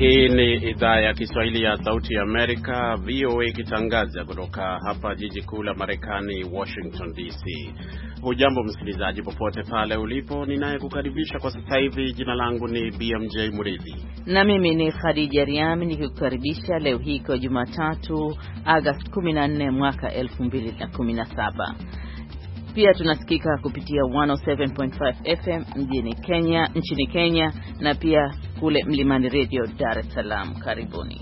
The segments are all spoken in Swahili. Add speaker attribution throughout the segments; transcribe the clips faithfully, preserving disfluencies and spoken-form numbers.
Speaker 1: Hii ni idhaa ya Kiswahili ya Sauti ya Amerika, V O A, ikitangaza kutoka hapa jiji kuu la Marekani, Washington D C. Hujambo msikilizaji popote pale ulipo, ninayekukaribisha kwa sasa hivi jina langu ni B M J Muridhi.
Speaker 2: Na mimi ni Khadija Riami nikikukaribisha leo hii kwa Jumatatu, Agosti kumi na nne mwaka elfu mbili na kumi na saba. Pia tunasikika kupitia one oh seven point five F M mjini Kenya, nchini Kenya, na pia kule Mlimani Radio Dar es Salaam. Karibuni.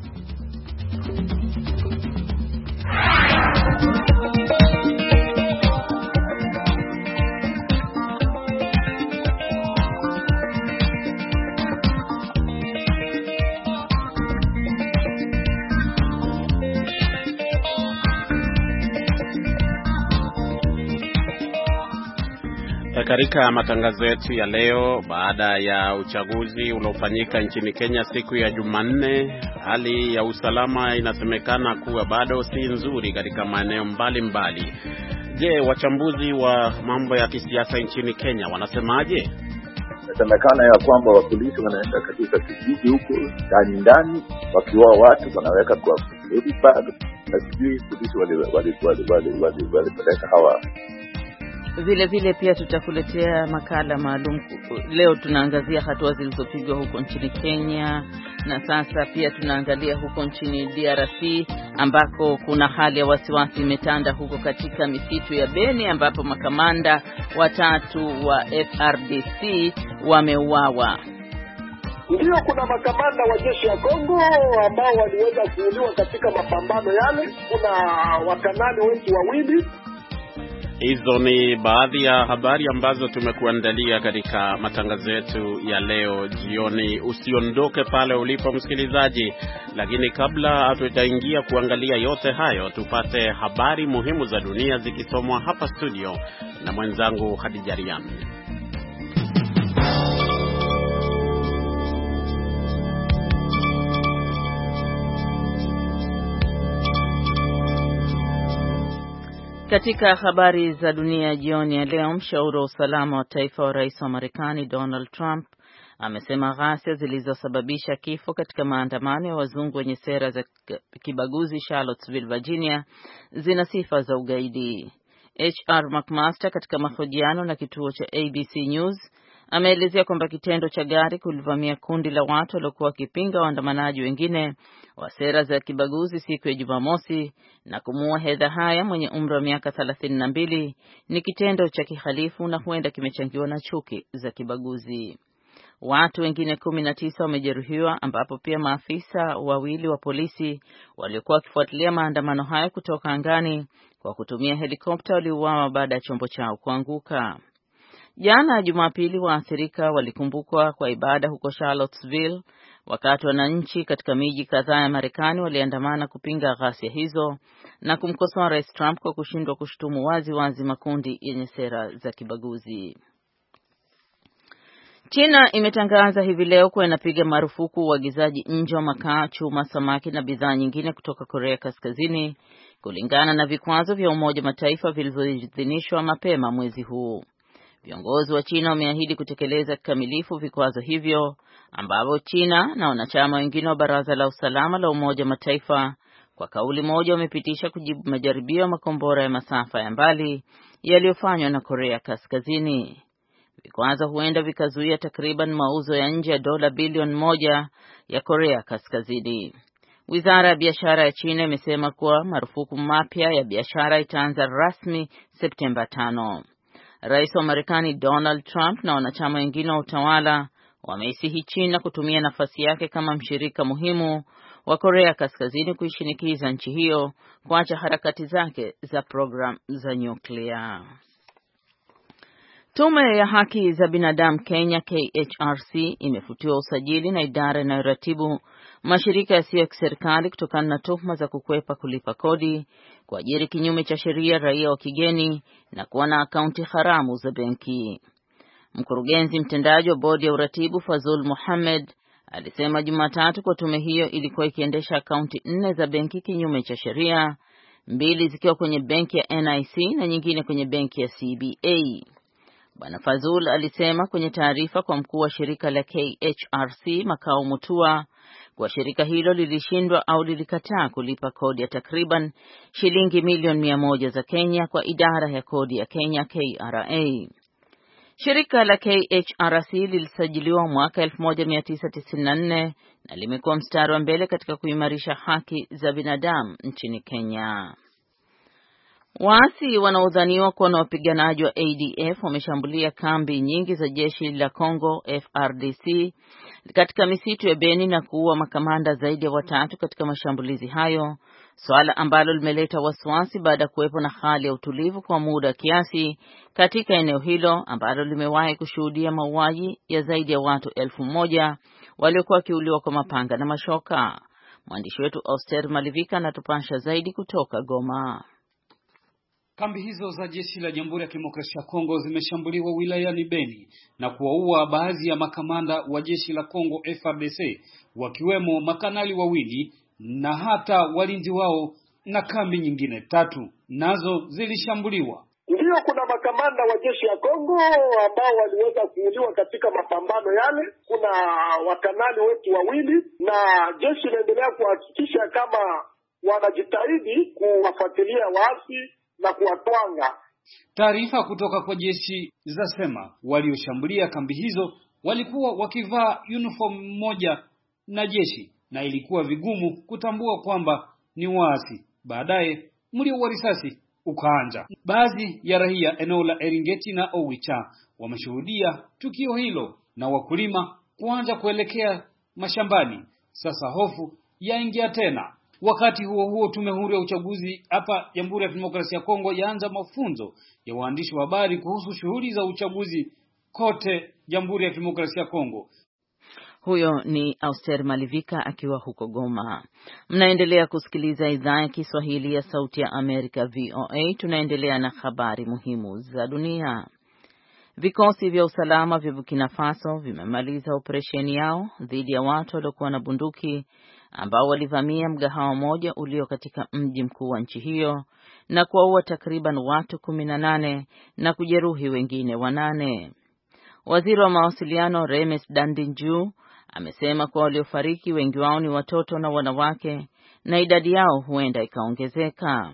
Speaker 1: Katika matangazo yetu ya leo, baada ya uchaguzi uliofanyika nchini Kenya siku ya Jumanne, hali ya usalama inasemekana kuwa bado si nzuri katika maeneo mbalimbali. Je, wachambuzi wa mambo ya kisiasa nchini Kenya wanasemaje?
Speaker 3: Inasemekana ya kwamba polisi wanaenda katika kijiji huko ndani ndani wakiwa watu wanaweka kwa body bag, na sijui polisi wale wale wale wale wale hawa.
Speaker 2: Vile vile pia tutakuletea makala maalum. Leo tunaangazia hatua zilizopigwa huko nchini Kenya, na sasa pia tunaangalia huko nchini D R C ambako kuna hali ya wasiwasi imetanda huko katika misitu ya Beni, ambapo makamanda watatu wa F R D C wameuawa.
Speaker 4: Ndio, kuna makamanda wa jeshi ya Kongo ambao waliweza kuuliwa katika mapambano yale. Kuna wakanali wetu wawili.
Speaker 1: Hizo ni baadhi ya habari ambazo tumekuandalia katika matangazo yetu ya leo jioni. Usiondoke pale ulipo msikilizaji, lakini kabla hatutaingia kuangalia yote hayo, tupate habari muhimu za dunia zikisomwa hapa studio na mwenzangu Khadija Riami.
Speaker 2: Katika habari za dunia jioni ya leo, mshauri wa usalama wa taifa wa rais wa Marekani Donald Trump amesema ghasia zilizosababisha kifo katika maandamano ya wazungu wenye sera za kibaguzi Charlottesville, Virginia zina sifa za ugaidi. H R McMaster katika mahojiano na kituo cha A B C News ameelezea kwamba kitendo cha gari kulivamia kundi la watu waliokuwa wakipinga waandamanaji wengine wa sera za kibaguzi siku ya Jumamosi na kumuua Heather Heyer mwenye umri wa miaka thelathini na mbili ni kitendo cha kihalifu na huenda kimechangiwa na chuki za kibaguzi. Watu wengine kumi na tisa wamejeruhiwa, ambapo pia maafisa wawili wa polisi waliokuwa wakifuatilia maandamano hayo kutoka angani kwa kutumia helikopta waliuawa baada ya chombo chao kuanguka. Jana Jumapili, waathirika walikumbukwa kwa ibada huko Charlottesville, wakati wananchi katika miji kadhaa ya Marekani waliandamana kupinga ghasia hizo na kumkosoa Rais Trump kwa kushindwa kushutumu wazi wazi makundi yenye sera za kibaguzi. China imetangaza hivi leo kuwa inapiga marufuku uagizaji nje wa makaa, chuma, samaki na bidhaa nyingine kutoka Korea Kaskazini kulingana na vikwazo vya Umoja wa Mataifa vilivyoidhinishwa mapema mwezi huu. Viongozi wa China wameahidi kutekeleza kikamilifu vikwazo hivyo, ambavyo China na wanachama wengine wa Baraza la Usalama la Umoja wa Mataifa kwa kauli moja wamepitisha kujibu majaribio ya makombora ya masafa ya mbali yaliyofanywa na Korea Kaskazini. Vikwazo huenda vikazuia takriban mauzo ya nje ya dola bilioni moja ya Korea Kaskazini. Wizara ya biashara ya China imesema kuwa marufuku mapya ya biashara itaanza rasmi Septemba tano. Rais wa Marekani Donald Trump na wanachama wengine wa utawala wameisihi China kutumia nafasi yake kama mshirika muhimu wa Korea Kaskazini kuishinikiza nchi hiyo kuacha harakati zake za program za nyuklia. Tume ya haki za binadamu Kenya K H R C imefutiwa usajili na idara inayoratibu mashirika yasiyo ya kiserikali kutokana na tuhuma za kukwepa kulipa kodi, kuajiri kinyume cha sheria raia wa kigeni na kuwa na akaunti haramu za benki. Mkurugenzi mtendaji wa bodi ya uratibu Fazul Mohamed alisema Jumatatu kwa tume hiyo ilikuwa ikiendesha akaunti nne za benki kinyume cha sheria, mbili zikiwa kwenye benki ya N I C na nyingine kwenye benki ya C B A. Bwana Fazul alisema kwenye taarifa kwa mkuu wa shirika la K H R C Makao Mutua kwa shirika hilo lilishindwa au lilikataa kulipa kodi ya takriban shilingi milioni mia moja za Kenya kwa idara ya kodi ya Kenya K R A. Shirika la K H R C lilisajiliwa mwaka elfu moja mia tisa tisini na nne na limekuwa mstari wa mbele katika kuimarisha haki za binadamu nchini Kenya. Waasi wanaodhaniwa kuwa na wapiganaji wa A D F wameshambulia kambi nyingi za jeshi la Kongo F R D C katika misitu ya Beni na kuua makamanda zaidi ya watatu katika mashambulizi hayo, swala ambalo limeleta wasiwasi baada ya kuwepo na hali ya utulivu kwa muda kiasi katika eneo hilo ambalo limewahi kushuhudia mauaji ya zaidi ya watu elfu moja waliokuwa wakiuliwa kwa mapanga na mashoka. Mwandishi wetu Auster Malivika anatupasha zaidi kutoka Goma.
Speaker 5: Kambi hizo za jeshi la Jamhuri ya Kidemokrasia ya Kongo zimeshambuliwa wilayani Beni na kuwaua baadhi ya makamanda wa jeshi la Kongo F R D C, wakiwemo makanali wawili na hata walinzi wao, na kambi nyingine tatu nazo zilishambuliwa.
Speaker 4: Ndiyo, kuna makamanda wa jeshi ya Kongo ambao waliweza kuuliwa katika mapambano yale. Kuna wakanali wetu wawili, na jeshi linaendelea kuhakikisha kama wanajitahidi kuwafuatilia waasi na kuwatwanga.
Speaker 5: Taarifa kutoka kwa jeshi zasema walioshambulia kambi hizo walikuwa wakivaa uniform moja na jeshi na ilikuwa vigumu kutambua kwamba ni waasi. Baadaye mlio wa risasi ukaanza. Baadhi ya raia eneo la Eringeti na Owicha wameshuhudia tukio hilo na wakulima kuanza kuelekea mashambani. Sasa hofu yaingia tena. Wakati huo huo, tume huru ya uchaguzi hapa Jamhuri ya Kidemokrasia ya Kongo yaanza mafunzo ya waandishi wa habari kuhusu shughuli za uchaguzi kote Jamhuri ya Kidemokrasia ya Kongo.
Speaker 2: Huyo ni Auster Malivika akiwa huko Goma. Mnaendelea kusikiliza idhaa ya Kiswahili ya Sauti ya Amerika V O A. Tunaendelea na habari muhimu za dunia. Vikosi vya usalama vya Burkina Faso vimemaliza operesheni yao dhidi ya watu waliokuwa na bunduki ambao walivamia mgahawa moja ulio katika mji mkuu wa nchi hiyo na kuwaua takriban watu kumi na nane na kujeruhi wengine wanane. Waziri wa mawasiliano Remes Dandinju amesema kwa waliofariki wengi wao ni watoto na wanawake na idadi yao huenda ikaongezeka.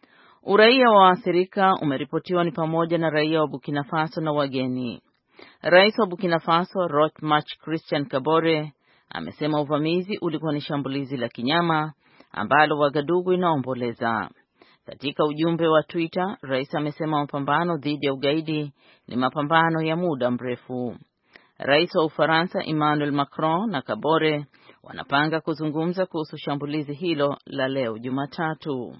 Speaker 2: Uraia wa waathirika umeripotiwa ni pamoja na raia wa Burkina Faso na wageni. Rais wa Burkina Faso Roch Marc Christian Kabore amesema uvamizi ulikuwa ni shambulizi la kinyama ambalo Wagadugu inaomboleza. Katika ujumbe wa Twitter, rais amesema mapambano dhidi ya ugaidi ni mapambano ya muda mrefu. Rais wa Ufaransa Emmanuel Macron na Kabore wanapanga kuzungumza kuhusu shambulizi hilo la leo Jumatatu.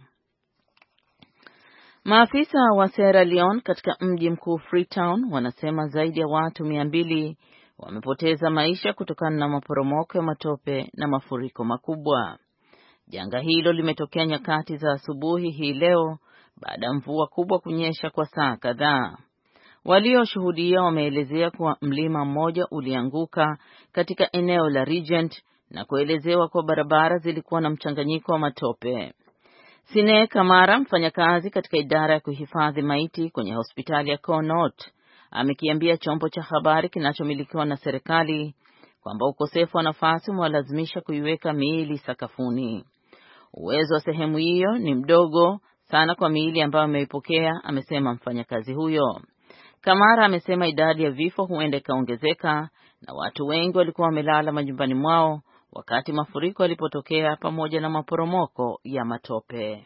Speaker 2: Maafisa wa Sierra Leone katika mji mkuu Freetown wanasema zaidi ya watu mia mbili wamepoteza maisha kutokana na maporomoko ya matope na mafuriko makubwa. Janga hilo limetokea nyakati za asubuhi hii leo baada ya mvua kubwa kunyesha kwa saa kadhaa. Walioshuhudia wameelezea kuwa mlima mmoja ulianguka katika eneo la Regent na kuelezewa kwa barabara zilikuwa na mchanganyiko wa matope. Sine Kamara, mfanyakazi katika idara ya kuhifadhi maiti kwenye hospitali ya Connaught, amekiambia chombo cha habari kinachomilikiwa na serikali kwamba ukosefu wa nafasi umewalazimisha kuiweka miili sakafuni. Uwezo wa sehemu hiyo ni mdogo sana kwa miili ambayo ameipokea, amesema mfanyakazi huyo. Kamara amesema idadi ya vifo huenda ikaongezeka na watu wengi walikuwa wamelala majumbani mwao wakati mafuriko yalipotokea pamoja na maporomoko ya matope.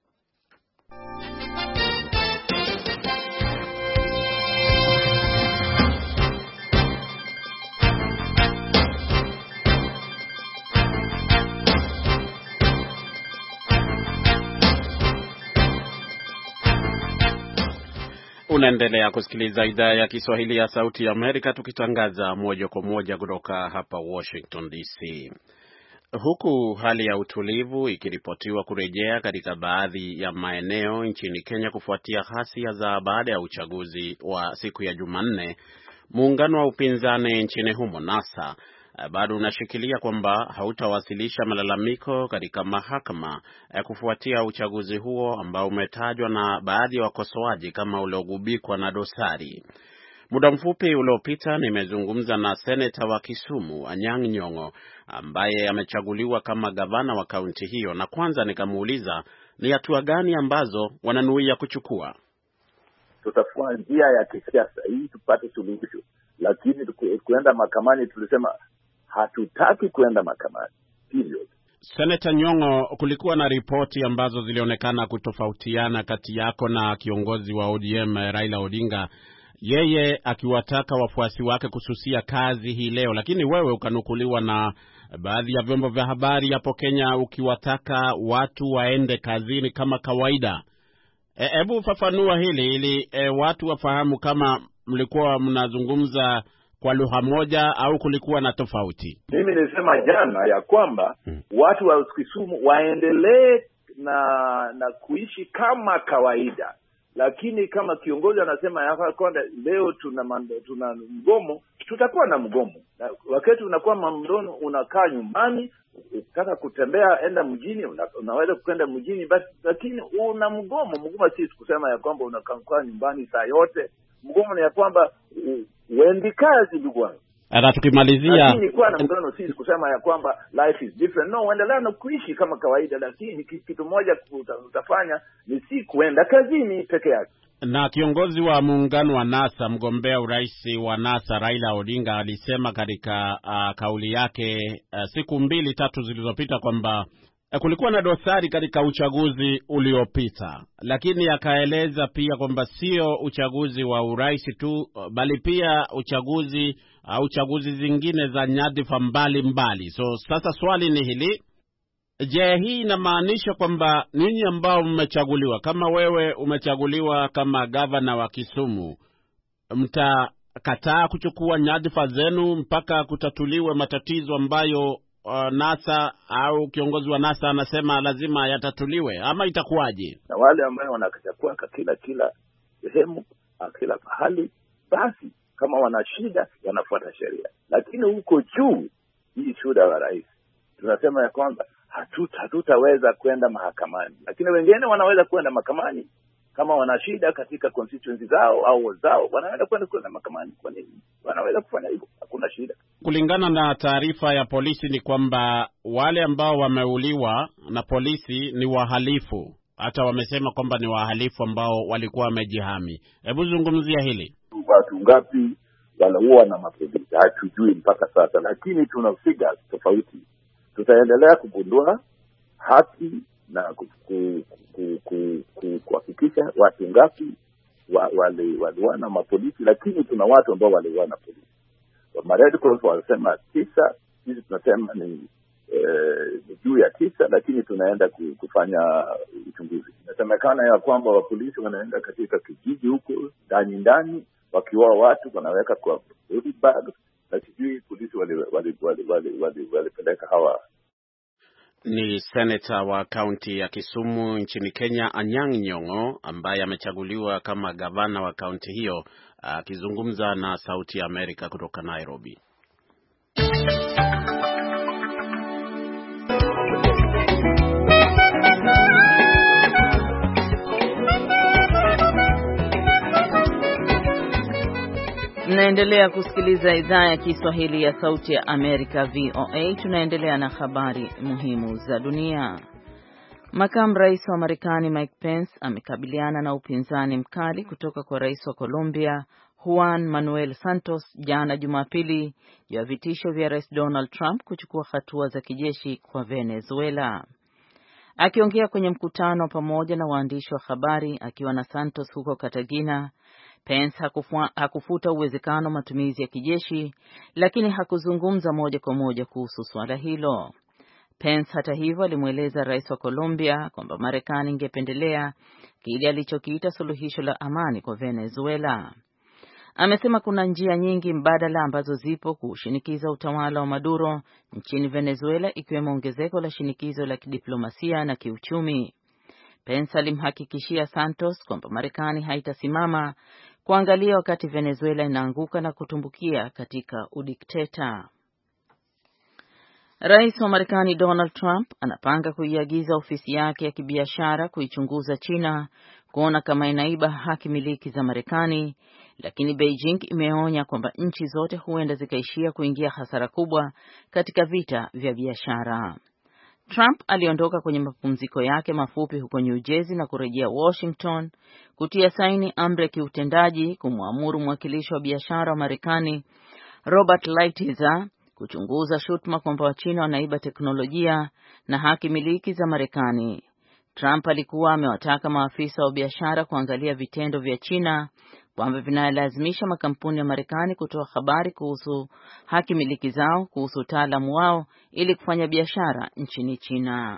Speaker 1: Unaendelea kusikiliza idhaa ya Kiswahili ya Sauti ya Amerika, tukitangaza moja kwa moja kutoka hapa Washington D C. Huku hali ya utulivu ikiripotiwa kurejea katika baadhi ya maeneo nchini Kenya kufuatia ghasia za baada ya uchaguzi wa siku ya Jumanne, muungano wa upinzani nchini humo NASA bado unashikilia kwamba hautawasilisha malalamiko katika mahakama kufuatia uchaguzi huo ambao umetajwa na baadhi ya wakosoaji kama uliogubikwa na dosari. Muda mfupi uliopita nimezungumza na seneta wa Kisumu Anyang' Nyong'o ambaye amechaguliwa kama gavana wa kaunti hiyo, na kwanza nikamuuliza ni hatua gani ambazo wananuia kuchukua.
Speaker 3: Tutafua njia ya kisiasa ili tupate suluhisho, lakini kuenda mahakamani tulisema hatutaki kuenda mahakamani. Period.
Speaker 1: Seneta Nyong'o, kulikuwa na ripoti ambazo zilionekana kutofautiana kati yako na kiongozi wa O D M Raila Odinga, yeye akiwataka wafuasi wake kususia kazi hii leo, lakini wewe ukanukuliwa na baadhi ya vyombo vya habari hapo Kenya ukiwataka watu waende kazini kama kawaida. Hebu e, fafanua hili ili e, watu wafahamu kama mlikuwa mnazungumza kwa lugha moja au kulikuwa na tofauti.
Speaker 3: Mimi nilisema jana ya kwamba hmm, watu wa Kisumu waendelee na na kuishi kama kawaida, lakini kama kiongozi anasema ya kwamba leo tuna mando, tuna mgomo, tutakuwa na mgomo. Na wakati unakuwa mamdono unakaa nyumbani, ukitaka kutembea enda mjini, una, unaweza kwenda mjini, basi lakini una mgomo. Mgomo si kusema ya kwamba unakaa nyumbani saa yote. Mgomo ni ya kwamba uendi kazi ndugu wangu.
Speaker 1: Hata tukimalizia,
Speaker 3: lakini kwa na mgomo si kusema ya kwamba life is different. No, uendelea na kuishi kama kawaida, lakini kitu moja utafanya ni si kuenda kazini peke yake.
Speaker 1: Na kiongozi wa muungano wa NASA, mgombea urais wa NASA Raila Odinga alisema katika uh, kauli yake uh, siku mbili tatu zilizopita kwamba uh, kulikuwa na dosari katika uchaguzi uliopita, lakini akaeleza pia kwamba sio uchaguzi wa urais tu uh, bali pia uchaguzi au uh, uchaguzi zingine za nyadhifa mbalimbali. So sasa swali ni hili: je, hii inamaanisha kwamba ninyi ambao mmechaguliwa, kama wewe umechaguliwa kama gavana wa Kisumu, mtakataa kuchukua nyadhifa zenu mpaka kutatuliwe matatizo ambayo uh, NASA au kiongozi wa NASA anasema lazima yatatuliwe, ama itakuwaje?
Speaker 3: Na wale ambao wanachukua kila kila sehemu, kila pahali, basi kama wana shida wanafuata sheria. Lakini huko juu, hii shuda wa rais, tunasema ya kwamba hatuta hatutaweza kwenda mahakamani, lakini wengine wanaweza kwenda mahakamani kama wana shida katika constituency zao au zao, wanaweza kwenda kwenda mahakamani. Kwa nini wanaweza kufanya hivyo? Hakuna shida.
Speaker 1: Kulingana na taarifa ya polisi ni kwamba wale ambao wameuliwa na polisi ni wahalifu. Hata wamesema kwamba ni wahalifu ambao walikuwa wamejihami. Hebu zungumzia hili.
Speaker 3: Watu ngapi wanaua na mapolisi hatujui mpaka sasa, lakini tuna figures tofauti. Tutaendelea kugundua haki na kuhakikisha watu ngapi wale waliwana mapolisi, lakini tuna watu ambao waliwana polisi. Wa Red Cross wanasema tisa, sisi tunasema ni eh, juu ya tisa, lakini tunaenda kufanya uchunguzi. Inasemekana ya kwamba wa polisi wanaenda katika kijiji huko ndani ndani wakiwa watu wanaweka kwa body bag, na sijui polisi wale wale wale wale walipeleka hawa.
Speaker 1: Ni seneta wa kaunti ya Kisumu nchini Kenya Anyang' Nyong'o ambaye amechaguliwa kama gavana wa kaunti hiyo, akizungumza na Sauti ya Amerika kutoka Nairobi.
Speaker 2: Mnaendelea kusikiliza idhaa ya Kiswahili ya Sauti ya Amerika V O A. Tunaendelea na habari muhimu za dunia. Makamu Rais wa Marekani Mike Pence amekabiliana na upinzani mkali kutoka kwa Rais wa Colombia Juan Manuel Santos jana Jumapili juu ya vitisho vya Rais Donald Trump kuchukua hatua za kijeshi kwa Venezuela. Akiongea kwenye mkutano pamoja na waandishi wa habari akiwa na Santos huko Cartagena, Pence hakufua, hakufuta uwezekano matumizi ya kijeshi, lakini hakuzungumza moja kwa moja kuhusu swala hilo. Pence hata hivyo alimweleza Rais wa Colombia kwamba Marekani ingependelea kile alichokiita suluhisho la amani kwa Venezuela. Amesema kuna njia nyingi mbadala ambazo zipo kushinikiza utawala wa Maduro nchini Venezuela, ikiwemo ongezeko la shinikizo la kidiplomasia na kiuchumi. Pence alimhakikishia Santos kwamba Marekani haitasimama kuangalia wakati Venezuela inaanguka na kutumbukia katika udikteta. Rais wa Marekani Donald Trump anapanga kuiagiza ofisi yake ya kibiashara kuichunguza China kuona kama inaiba haki miliki za Marekani lakini Beijing imeonya kwamba nchi zote huenda zikaishia kuingia hasara kubwa katika vita vya biashara. Trump aliondoka kwenye mapumziko yake mafupi huko New Jersey na kurejea Washington kutia saini amri ya kiutendaji kumwamuru mwakilishi wa biashara wa Marekani Robert Lighthizer kuchunguza shutuma kwamba Wachina wanaiba teknolojia na haki miliki za Marekani. Trump alikuwa amewataka maafisa wa biashara kuangalia vitendo vya China kwamba vinalazimisha makampuni ya Marekani kutoa habari kuhusu haki miliki zao kuhusu utaalamu wao ili kufanya biashara nchini China.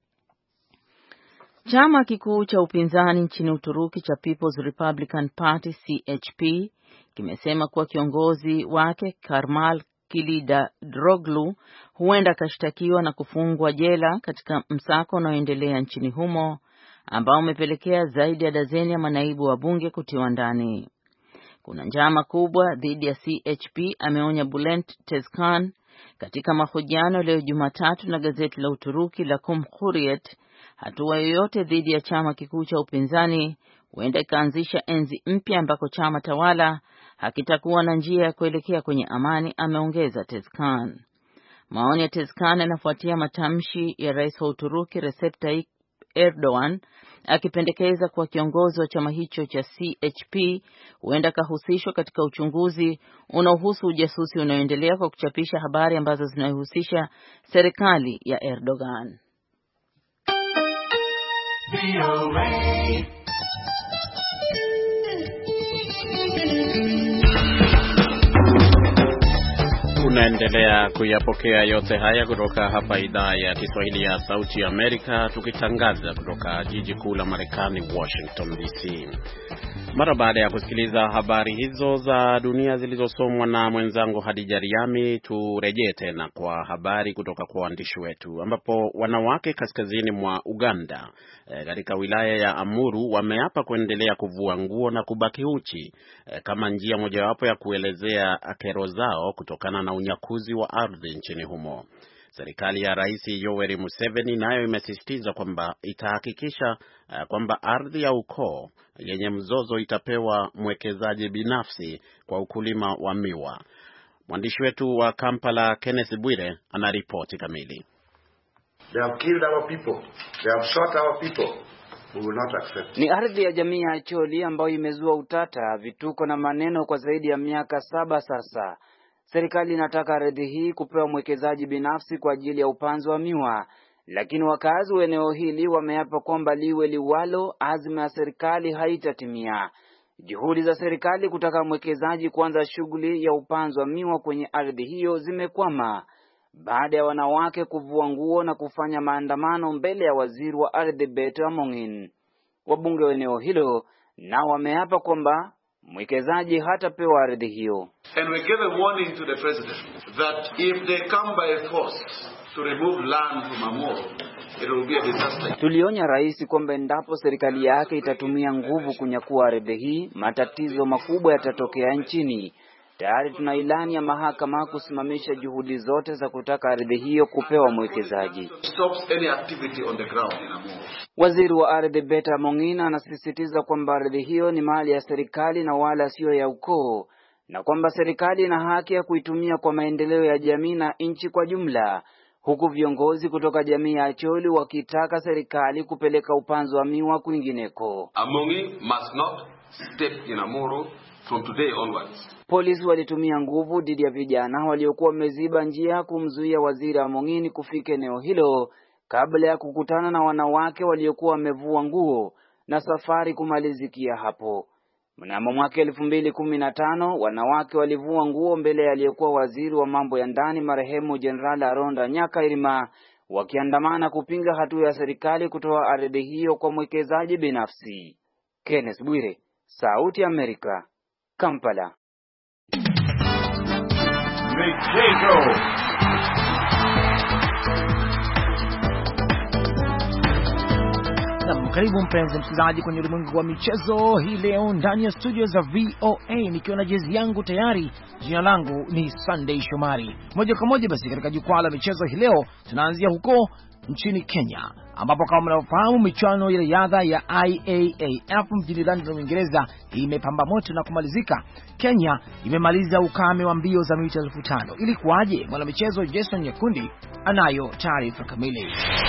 Speaker 2: Chama kikuu cha upinzani nchini Uturuki cha People's Republican Party C H P kimesema kuwa kiongozi wake Kemal Kılıçdaroğlu huenda kashtakiwa na kufungwa jela katika msako unaoendelea nchini humo ambao umepelekea zaidi ya dazeni ya manaibu wa bunge kutiwa ndani. Kuna njama kubwa dhidi ya C H P, ameonya Bülent Tezkan katika mahojiano leo Jumatatu na gazeti la Uturuki la Cumhuriyet. Hatua yoyote dhidi ya chama kikuu cha upinzani huenda ikaanzisha enzi mpya ambako chama tawala hakitakuwa na njia ya kuelekea kwenye amani, ameongeza Tezkan. Maoni ya Tezkan yanafuatia matamshi ya rais wa Uturuki Recep Tayyip Erdogan akipendekeza kuwa kiongozi wa chama hicho cha C H P huenda kahusishwa katika uchunguzi unaohusu ujasusi unaoendelea kwa kuchapisha habari ambazo zinahusisha serikali ya Erdogan.
Speaker 1: Unaendelea kuyapokea yote haya kutoka hapa idhaa ya Kiswahili ya Sauti ya Amerika, tukitangaza kutoka jiji kuu la Marekani, Washington D C. Mara baada ya kusikiliza habari hizo za dunia zilizosomwa na mwenzangu Hadija Riami, turejee tena kwa habari kutoka kwa waandishi wetu, ambapo wanawake kaskazini mwa Uganda e, katika wilaya ya Amuru wameapa kuendelea kuvua nguo na kubaki uchi e, kama njia mojawapo ya kuelezea kero zao kutokana na unyakuzi wa ardhi nchini humo. Serikali ya Rais Yoweri Museveni nayo imesisitiza kwamba itahakikisha uh, kwamba ardhi ya ukoo yenye mzozo itapewa mwekezaji binafsi kwa ukulima wa miwa. Mwandishi wetu wa Kampala Kenneth Bwire anaripoti kamili.
Speaker 6: They have killed our people. They have shot our people. We will not accept.
Speaker 7: Ni ardhi ya jamii ya Acholi ambayo imezua utata, vituko na maneno kwa zaidi ya miaka saba sasa. Serikali inataka ardhi hii kupewa mwekezaji binafsi kwa ajili ya upanzi wa miwa, lakini wakazi wa eneo hili wameapa kwamba liwe liwalo, azma ya serikali haitatimia. Juhudi za serikali kutaka mwekezaji kuanza shughuli ya upanzi wa miwa kwenye ardhi hiyo zimekwama baada ya wanawake kuvua nguo na kufanya maandamano mbele ya waziri wa ardhi Beta Mongin. Wabunge wa eneo hilo nao wameapa kwamba mwekezaji hatapewa ardhi hiyo.
Speaker 6: And we give a warning to the president that if they come by force to remove land from Amuru, it will be a disaster.
Speaker 7: Tulionya rais kwamba endapo serikali yake itatumia nguvu kunyakua ardhi hii, matatizo makubwa yatatokea nchini. Tayari tuna ilani ya mahakama kusimamisha juhudi zote za kutaka ardhi hiyo kupewa mwekezaji.
Speaker 6: Stops any activity on the ground in Amuru. Waziri
Speaker 7: wa ardhi Beta Mongina anasisitiza kwamba ardhi hiyo ni mali ya serikali na wala sio ya ukoo, na kwamba serikali ina haki ya kuitumia kwa maendeleo ya jamii na nchi kwa jumla, huku viongozi kutoka jamii ya Acholi wakitaka serikali kupeleka upanzi wa miwa kwingineko.
Speaker 6: Amongi must not step in Amuru from today onwards.
Speaker 7: Polisi walitumia nguvu dhidi ya vijana waliokuwa wameziba njia kumzuia waziri Amongini kufika eneo hilo kabla ya kukutana na wanawake waliokuwa wamevua nguo na safari kumalizikia hapo. Mnamo mwaka elfu mbili kumi na tano wanawake walivua nguo mbele ya aliyekuwa waziri wa mambo ya ndani marehemu Jenerali Aronda Nyakairima, wakiandamana kupinga hatua ya serikali kutoa ardhi hiyo kwa mwekezaji binafsi. Kenneth Bwire, Sauti ya Amerika, Kampala.
Speaker 8: Michezo. Karibu mpenzi msikilizaji kwenye ulimwengu wa michezo hii leo ndani ya studio za V O A, nikiwa na jezi yangu tayari. Jina langu ni Sunday Shomari. Moja kwa moja basi katika jukwaa la michezo hii leo tunaanzia huko nchini Kenya, ambapo kama mnavyofahamu michuano ya riadha ya I A A F mjini London, Uingereza imepamba moto na kumalizika. Kenya imemaliza ukame wa mbio za mita elfu tano. Ilikuwaje? Mwanamichezo Jason Nyakundi anayo taarifa kamili.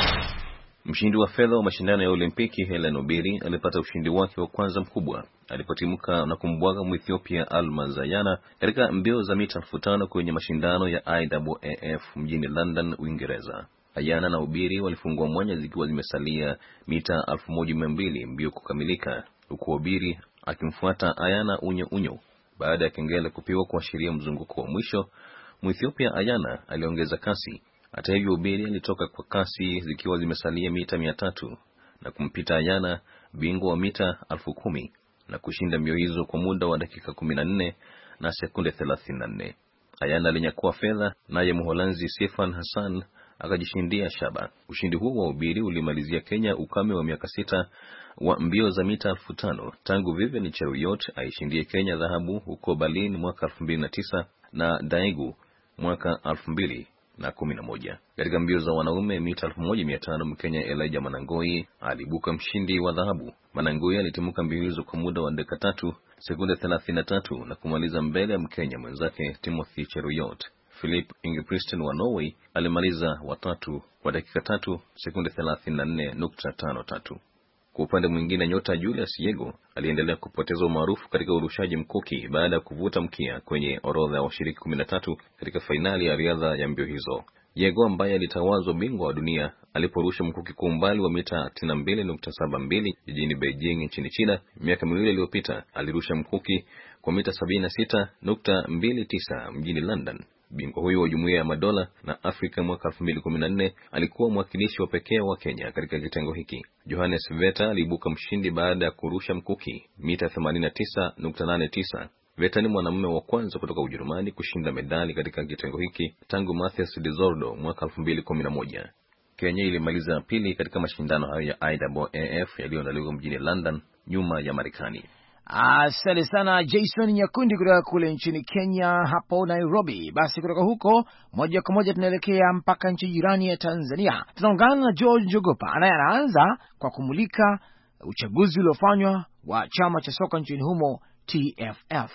Speaker 9: Mshindi wa fedha wa mashindano ya Olimpiki Hellen Obiri alipata ushindi wake wa kwanza mkubwa alipotimuka na kumbwaga Mwethiopia Almaz Ayana katika mbio za mita elfu tano kwenye mashindano ya I A A F mjini London, Uingereza. Ayana na Obiri walifungua mwanya zikiwa zimesalia mita elfu moja mia mbili mbio kukamilika, huku Obiri akimfuata Ayana unyo unyo. Baada ya kengele kupiwa kuashiria mzunguko wa mwisho, Mwethiopia Ayana aliongeza kasi. Hata hivyo Obiri alitoka kwa kasi zikiwa zimesalia mita mia tatu na kumpita Ayana, bingwa wa mita elfu kumi, na kushinda mbio hizo kwa muda wa dakika kumi na nne na sekunde thelathini na nne. Ayana alinyakua fedha, naye Mholanzi Stefan Hassan akajishindia shaba. Ushindi huo wa Obiri ulimalizia Kenya ukame wa miaka sita wa mbio za mita elfu tano tangu Vivian Cheruiyot aishindie Kenya dhahabu huko Berlin mwaka elfu mbili na tisa na Daegu mwaka elfu mbili na kumi na moja. Katika mbio za wanaume mita elfu moja mia tano Mkenya Elijah Manangoi alibuka mshindi wa dhahabu. Manangoi alitimuka mbio hizo kwa muda wa dakika tatu sekunde thelathini na tatu na kumaliza mbele ya Mkenya mwenzake Timothy Cheruiyot. Philip Ingebrigtsen wa Norway alimaliza watatu kwa dakika tatu sekunde thelathini na nne nukta tano tatu. Kwa upande mwingine, nyota Julius Yego aliendelea kupoteza umaarufu katika urushaji mkuki baada ya kuvuta mkia kwenye orodha ya washiriki kumi na tatu katika fainali ya riadha ya mbio hizo. Yego ambaye alitawazwa bingwa wa dunia aliporusha mkuki kwa umbali wa mita sitini na mbili nukta saba mbili jijini Beijing nchini China miaka miwili iliyopita, alirusha mkuki kwa mita sabini na sita nukta mbili tisa mjini London. Bingwa huyo wa Jumuiya ya Madola na Afrika mwaka elfu mbili kumi na nne alikuwa mwakilishi wa pekee wa Kenya katika kitengo hiki. Johannes Veta alibuka mshindi baada ya kurusha mkuki mita themanini na tisa nukta nane tisa. Veta ni mwanamume wa kwanza kutoka Ujerumani kushinda medali katika kitengo hiki tangu Mathias Desordo mwaka elfu mbili kumi na moja. Kenya ilimaliza pili katika mashindano hayo ya I A A F yaliyoandaliwa mjini London nyuma ya Marekani.
Speaker 8: Asante sana Jason Nyakundi kutoka kule nchini Kenya hapo Nairobi. Basi kutoka huko moja kwa moja tunaelekea mpaka nchi jirani ya Tanzania. Tunaungana na George Njogopa anaye anaanza kwa kumulika uchaguzi uliofanywa wa chama cha soka nchini humo T F F.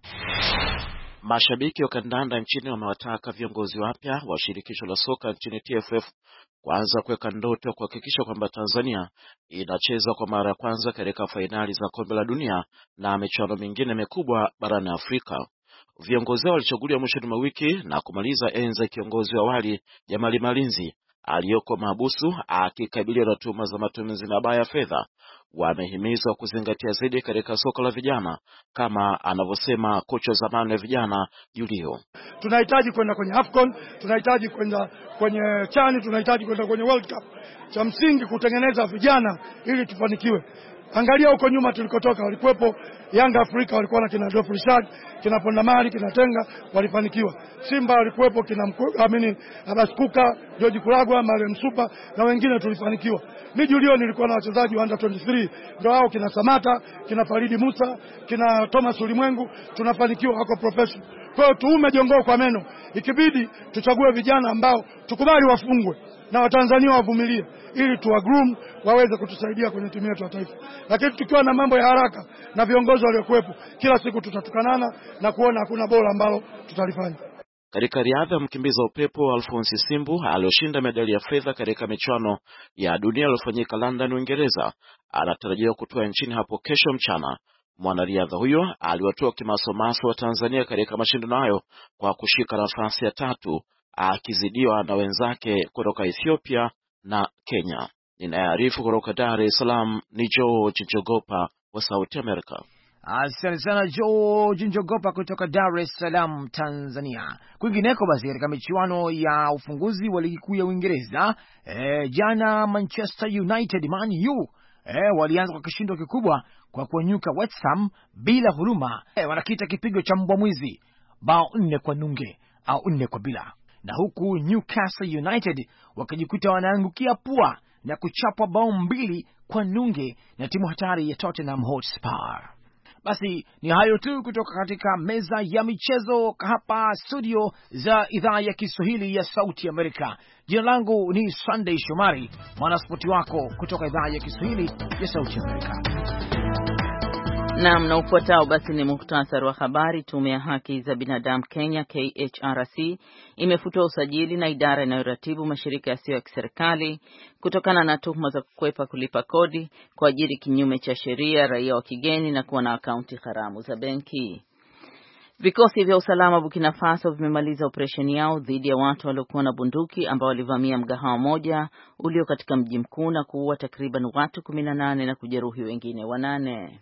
Speaker 10: Mashabiki wa kandanda nchini wamewataka viongozi wapya wa shirikisho la soka nchini T F F kwanza kuweka ndoto ya kuhakikisha kwamba Tanzania inacheza kwa mara ya kwanza katika fainali za kombe la dunia na michuano mingine mikubwa barani Afrika. Viongozi hao walichaguliwa mwishoni mwa wiki na kumaliza enzi kiongozi wa awali Jamali Malinzi aliyoko mahabusu akikabiliwa na tuhuma za matumizi mabaya ya fedha. Wamehimizwa kuzingatia zaidi katika soka la vijana kama anavyosema kocha zamani wa vijana Julio.
Speaker 11: Tunahitaji kwenda kwenye AFCON, tunahitaji kwenda kwenye Chani, tunahitaji kwenda kwenye World Cup. Cha msingi kutengeneza vijana ili tufanikiwe. Angalia huko nyuma tulikotoka, walikuwepo Yanga Afrika walikuwa na kina Geoffrey Shad, kina Pondamari, kina Tenga, walifanikiwa. Simba walikuwepo kina Amini Abaskuka, George Kulagwa, Mariam Super na wengine tulifanikiwa. Mimi Julio nilikuwa na wachezaji wa under twenty-three, ndio hao kina Samata, kina Faridi Musa, kina Thomas Ulimwengu, tunafanikiwa wako professional. Kwa hiyo tuume jongoo kwa meno. Ikibidi tuchague vijana ambao tukubali wafungwe na Watanzania wavumilie ili tuwagroom waweze kutusaidia kwenye timu yetu ya taifa. Lakini tukiwa na mambo ya haraka na viongozi waliokuwepo, kila siku tutatukanana na kuona hakuna bora ambalo tutalifanya.
Speaker 10: Katika riadha, mkimbiza upepo Alphonse Simbu aliyoshinda medali ya fedha katika michuano ya dunia iliyofanyika London, Uingereza, anatarajiwa kutoa nchini hapo kesho mchana. Mwanariadha huyo aliwatoa kimasomaso wa Tanzania katika mashindano hayo kwa kushika nafasi ya tatu, akizidiwa na wenzake kutoka Ethiopia na Kenya. Ninaarifu kutoka Dar es Salaam ni George Njogopa wa Sauti America.
Speaker 8: Asante sana George Njogopa kutoka Dar es Salaam, Tanzania. Kwingineko basi, katika michuano ya ufunguzi wa ligi kuu ya Uingereza, e, jana Manchester United Man U e, walianza kwa kishindo kikubwa kwa kuonyuka West Ham bila huruma. E, wanakita kipigo cha mbwa mwizi, bao nne kwa nunge au nne kwa bila. Na huku Newcastle United wakijikuta wanaangukia pua na kuchapwa bao mbili kwa nunge na timu hatari ya Tottenham Hotspur. Basi ni hayo tu kutoka katika meza ya michezo hapa studio za idhaa ya Kiswahili ya Sauti Amerika. Jina langu ni Sunday Shomari, mwanaspoti wako kutoka idhaa ya Kiswahili ya Sauti Amerika.
Speaker 2: Naam, na ufuatao basi ni muhtasari wa habari. Tume ya haki za binadamu Kenya K H R C imefuta usajili na idara inayoratibu mashirika yasiyo ya kiserikali kutokana na tuhuma za kukwepa kulipa kodi, kwa ajili kinyume cha sheria raia wa kigeni na kuwa na akaunti haramu za benki. Vikosi vya usalama Burkina Faso vimemaliza operesheni yao dhidi ya watu waliokuwa na bunduki ambao walivamia mgahawa moja ulio katika mji mkuu na kuua takriban watu kumi na nane na kujeruhi wengine wanane.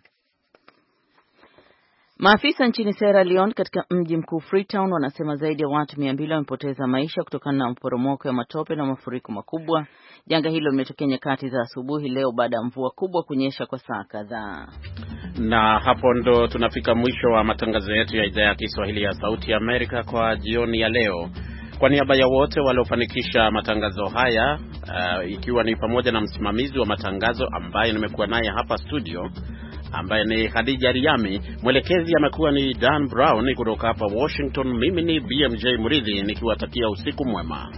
Speaker 2: Maafisa nchini Sierra Leone katika mji mkuu Freetown wanasema zaidi ya watu mia mbili wamepoteza maisha kutokana na maporomoko ya matope na mafuriko makubwa. Janga hilo limetokea nyakati za asubuhi leo baada ya mvua kubwa kunyesha kwa saa kadhaa.
Speaker 1: Na hapo ndo tunafika mwisho wa matangazo yetu ya idhaa ya Kiswahili ya Sauti ya Amerika kwa jioni ya leo. Kwa niaba ya wote waliofanikisha matangazo haya, uh, ikiwa ni pamoja na msimamizi wa matangazo ambaye nimekuwa naye hapa studio, ambaye ni Khadija Riami, mwelekezi amekuwa ni Dan Brown kutoka hapa Washington. Mimi ni B M J Muridhi nikiwatakia usiku mwema.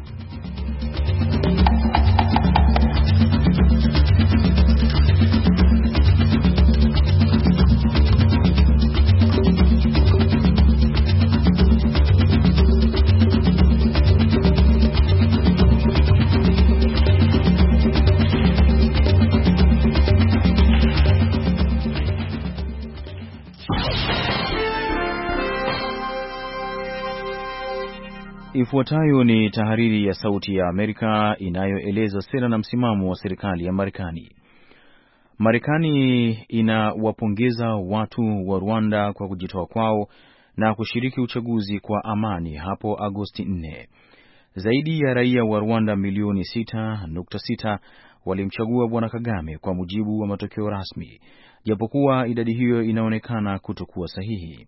Speaker 12: Ifuatayo ni tahariri ya Sauti ya Amerika inayoeleza sera na msimamo wa serikali ya Marekani. Marekani inawapongeza watu wa Rwanda kwa kujitoa kwao na kushiriki uchaguzi kwa amani hapo Agosti nne. Zaidi ya raia wa Rwanda milioni sita nukta sita walimchagua Bwana Kagame kwa mujibu wa matokeo rasmi, japokuwa idadi hiyo inaonekana kutokuwa sahihi.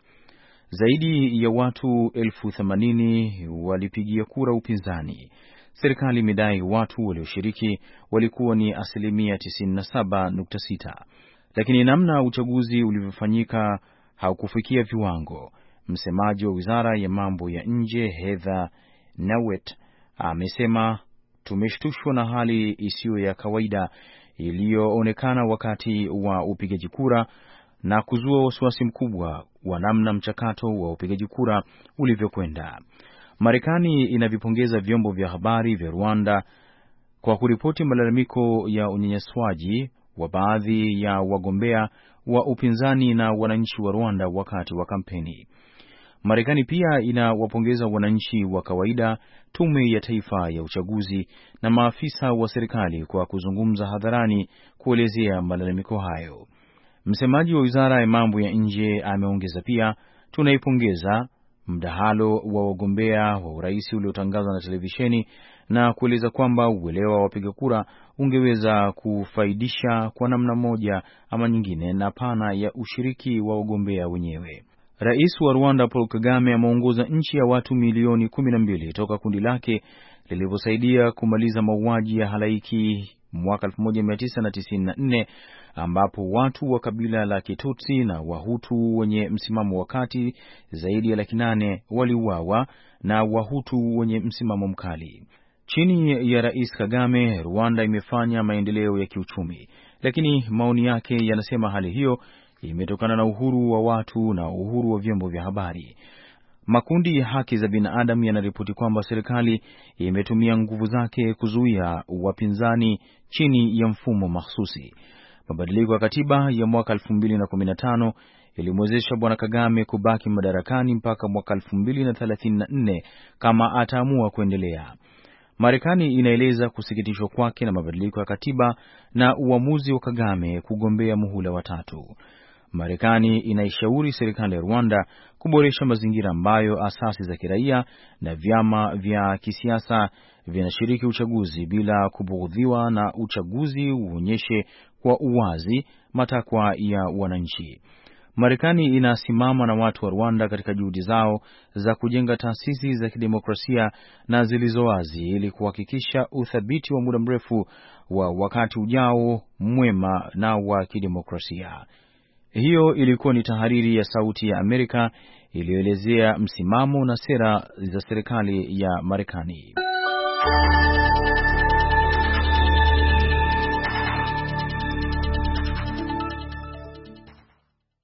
Speaker 12: Zaidi ya watu elfu themanini walipigia kura upinzani. Serikali imedai watu walioshiriki walikuwa ni asilimia tisini na saba nukta sita, lakini namna uchaguzi ulivyofanyika haukufikia viwango. Msemaji wa Wizara ya Mambo ya Nje Heather Nauert amesema, tumeshtushwa na hali isiyo ya kawaida iliyoonekana wakati wa upigaji kura na kuzua wasiwasi mkubwa wa namna mchakato wa upigaji kura ulivyokwenda. Marekani inavipongeza vyombo vya habari vya Rwanda kwa kuripoti malalamiko ya unyanyaswaji wa baadhi ya wagombea wa upinzani na wananchi wa Rwanda wakati wa kampeni. Marekani pia inawapongeza wananchi wa kawaida, Tume ya Taifa ya Uchaguzi na maafisa wa serikali kwa kuzungumza hadharani kuelezea malalamiko hayo. Msemaji wa Wizara ya Mambo ya Nje ameongeza pia, tunaipongeza mdahalo wa wagombea wa urais uliotangazwa na televisheni na kueleza kwamba uelewa wa wapiga kura ungeweza kufaidisha kwa namna moja ama nyingine na pana ya ushiriki wa wagombea wenyewe. Rais wa Rwanda Paul Kagame ameongoza nchi ya watu milioni kumi na mbili toka kundi lake lilivyosaidia kumaliza mauaji ya halaiki mwaka elfu moja mia tisa tisini na nne, ambapo watu wa kabila la Kitutsi na Wahutu wenye msimamo wa kati zaidi ya laki nane waliuawa na Wahutu wenye msimamo mkali. Chini ya Rais Kagame, Rwanda imefanya maendeleo ya kiuchumi, lakini maoni yake yanasema hali hiyo imetokana na uhuru wa watu na uhuru wa vyombo vya habari. Makundi ya haki za binadamu yanaripoti kwamba serikali imetumia nguvu zake kuzuia wapinzani chini ya mfumo mahsusi. Mabadiliko ya katiba ya mwaka elfu mbili na kumi na tano ilimwezesha Bwana Kagame kubaki madarakani mpaka mwaka elfu mbili na thelathini na nne kama ataamua kuendelea. Marekani inaeleza kusikitishwa kwake na mabadiliko ya katiba na uamuzi wa Kagame kugombea muhula wa tatu. Marekani inaishauri serikali ya Rwanda kuboresha mazingira ambayo asasi za kiraia na vyama vya kisiasa vinashiriki uchaguzi bila kubughudhiwa na uchaguzi uonyeshe kwa uwazi matakwa ya wananchi. Marekani inasimama na watu wa Rwanda katika juhudi zao za kujenga taasisi za kidemokrasia na zilizowazi ili kuhakikisha uthabiti wa muda mrefu wa wakati ujao mwema na wa kidemokrasia. Hiyo ilikuwa ni tahariri ya Sauti ya Amerika iliyoelezea msimamo na sera za serikali ya Marekani.